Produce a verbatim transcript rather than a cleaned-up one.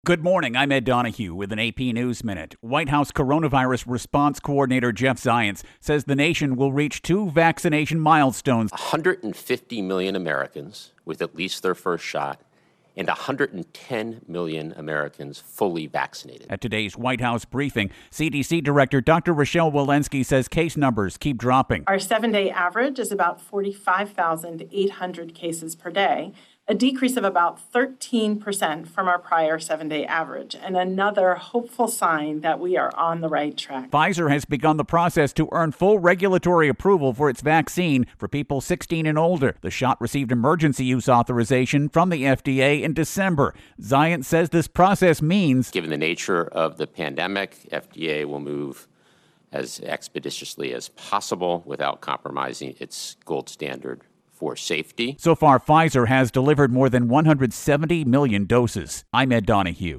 Good morning. I'm Ed Donahue with an A P News Minute. White House Coronavirus Response Coordinator Jeff Zients says the nation will reach two vaccination milestones. one hundred fifty million Americans with at least their first shot and one hundred ten million Americans fully vaccinated. At today's White House briefing, C D C Director Doctor Rochelle Walensky says case numbers keep dropping. Our seven-day average is about forty-five thousand eight hundred cases per day, a decrease of about thirteen percent from our prior seven-day average, and another hopeful sign that we are on the right track. Pfizer has begun the process to earn full regulatory approval for its vaccine for people sixteen and older. The shot received emergency use authorization from the F D A in December. Zients says this process means, given the nature of the pandemic, F D A will move as expeditiously as possible without compromising its gold standard for safety. So far, Pfizer has delivered more than one hundred seventy million doses. I'm Ed Donahue.